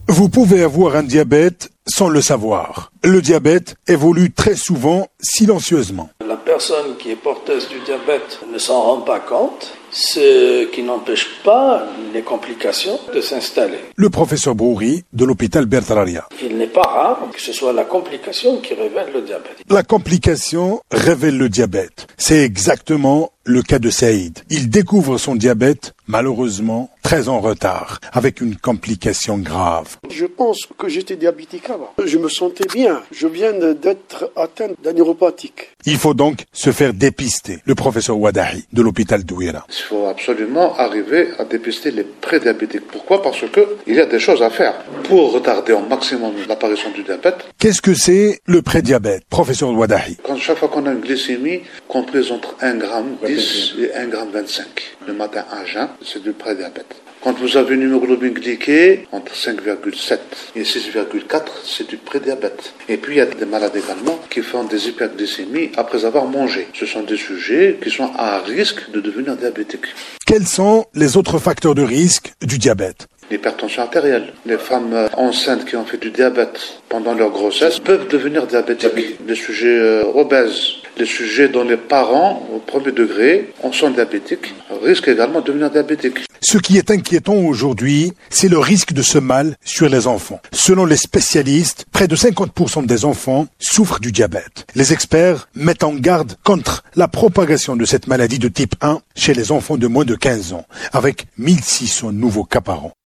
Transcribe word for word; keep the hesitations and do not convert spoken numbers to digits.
Vous pouvez avoir un diabète sans le savoir. Le diabète évolue très souvent silencieusement. La personne qui est porteuse du diabète ne s'en rend pas compte, ce qui n'empêche pas les complications de s'installer. Le professeur Broury de l'hôpital Bertraria. Il n'est pas rare que ce soit la complication qui révèle le diabète. La complication révèle le diabète. C'est exactement le cas de Saïd. Il découvre son diabète, malheureusement, très en retard, avec une complication grave. Je pense que j'étais diabétique avant. Je me sentais bien. Je viens d'être atteint d'un neuropathique. Il faut donc se faire dépister. Le professeur Wadahi de l'hôpital Douira. Il faut absolument arriver à dépister les prédiabétiques. Pourquoi ? Parce qu'il y a des choses à faire pour retarder au maximum l'apparition du diabète. Qu'est-ce que c'est le prédiabète, professeur Wadahi ? Quand chaque fois qu'on a une glycémie comprise entre un virgule dix et un virgule vingt-cinq, le matin à jeun, c'est du prédiabète. Quand vous avez une hémoglobine glyquée entre cinq virgule sept et six virgule quatre, c'est du prédiabète. Et puis il y a des malades également qui font des hyperglycémies après avoir mangé. Ce sont des sujets qui sont à risque de devenir diabétiques. Quels sont les autres facteurs de risque du diabète ? L'hypertension artérielle. Les femmes enceintes qui ont fait du diabète pendant leur grossesse peuvent devenir diabétiques. Les sujets euh, obèses, les sujets dont les parents, au premier degré, en sont diabétiques, risquent également de devenir diabétiques. Ce qui est inquiétant aujourd'hui, c'est le risque de ce mal sur les enfants. Selon les spécialistes, près de cinquante pour cent des enfants souffrent du diabète. Les experts mettent en garde contre la propagation de cette maladie de type un chez les enfants de moins de quinze ans, avec mille six cents nouveaux cas par an.